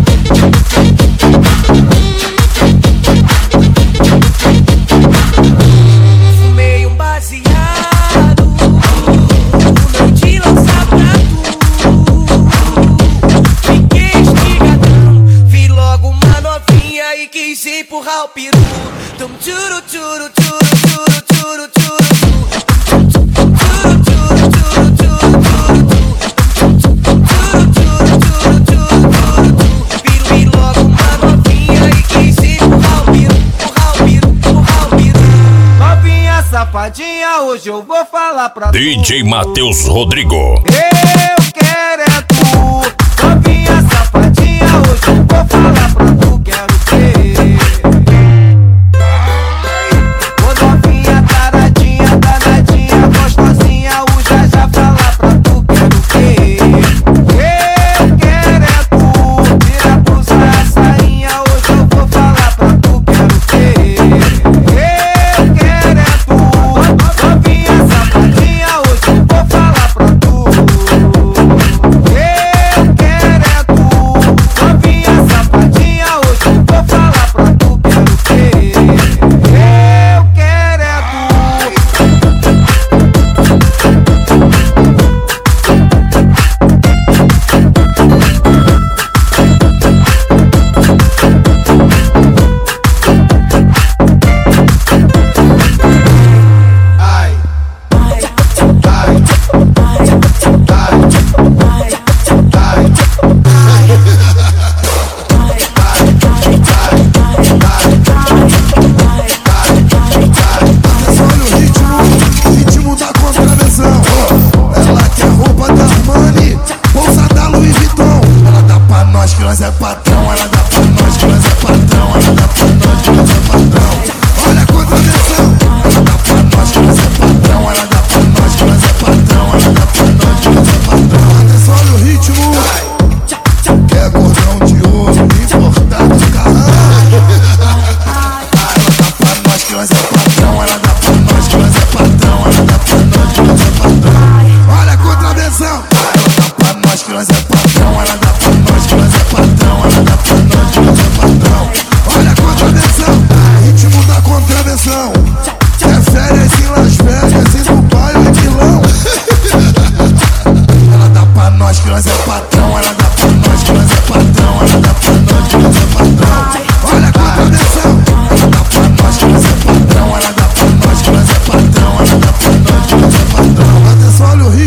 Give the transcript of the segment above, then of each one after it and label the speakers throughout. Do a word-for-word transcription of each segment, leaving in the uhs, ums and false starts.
Speaker 1: Fumei um baseado, não te lançar pra tu. Fiquei estigadão, vi logo uma novinha e quis empurrar o peru. Tum tchuru tchuru tchuru tchuru tchuru tchuru tchuru tchuru tchuru tchuru tchuru. Vi logo uma novinha e quis empurrar o peru, empurrar o peru, empurrar o peru.
Speaker 2: Novinha safadinha, hoje eu vou falar pra tu.
Speaker 3: D J Matheus Rodrigo.
Speaker 2: Eu quero é tu. Novinha safadinha, hoje eu vou falar pra tu. Quero ser. Ô novinha taradinha, danadinha, gostosinha, o já já falar pra tu. Quero ser. Eu quero é tu. Tira a blusa, a sainha, hoje eu vou falar pra tu. Quero ser. Eu quero é tu. Novinha safadinha, hoje eu vou falar pra tu.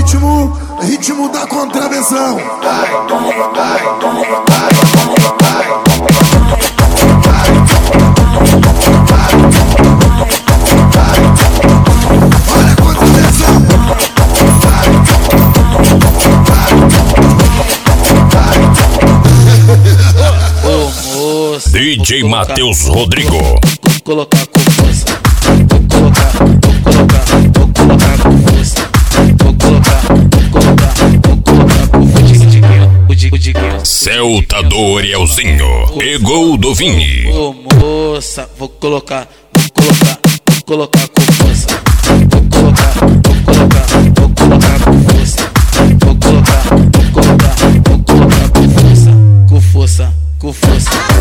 Speaker 4: ritmo, ritmo da contravenção. Olha a contravenção.
Speaker 5: Ô moça,
Speaker 3: D J Matheus Rodrigo.
Speaker 5: vou colocar com força. Vou colocar, vou colocar, vou colocar com força. Vou colocar, vou colocar, vou colocar com força. O diguinho, o diguinho.
Speaker 3: Celta do Arielzinho e Gol do Vini.
Speaker 5: Ô moça, vou colocar, vou colocar, vou colocar com força. Vou colocar, vou colocar, vou colocar com força. Vou colocar, vou colocar, vou colocar com força. Com força, com força.